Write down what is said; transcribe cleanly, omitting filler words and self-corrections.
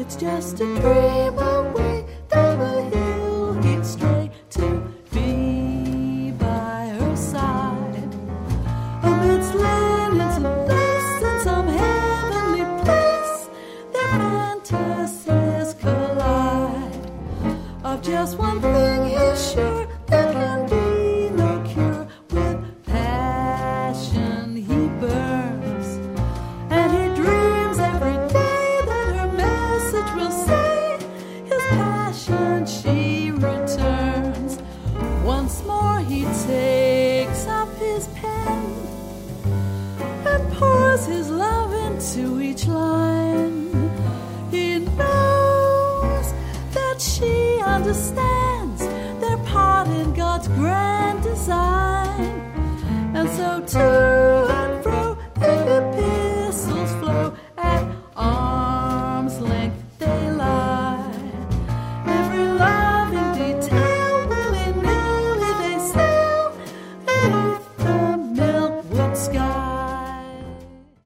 It's just a dream away down the hill he'd stray to be by her side. Amidst lilies and lace in some heavenly place, their fantasies collide. Of just one thing he's sure, there can be no cure. With passion he burns, and he dreams every day that her message will say his passion she returns. Once more he takes up his pen and pours his love into each line. He knows that she understands